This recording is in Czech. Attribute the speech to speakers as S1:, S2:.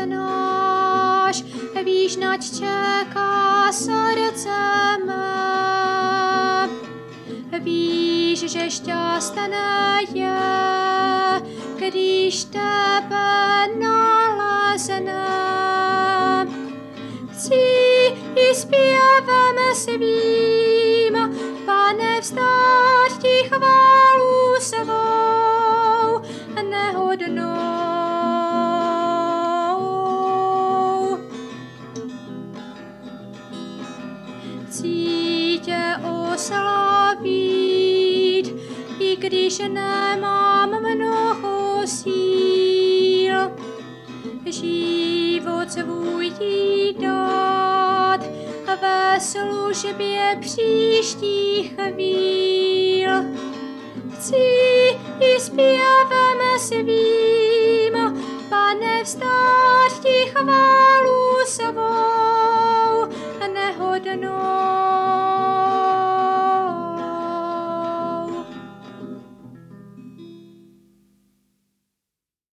S1: náš, víš, nať čeká srdce mé. Víš, že šťastné je, když tebe nalezne. Chci i zpěvem svým, Pane, vzdát ti chválu svou nehodnou. Chci tě oslavit, i když nemám mnoho síl. Život svůj ti dát ve službě příštích chvíl. Chci i zpěvem svým, Pane, vzdát ti chválu svou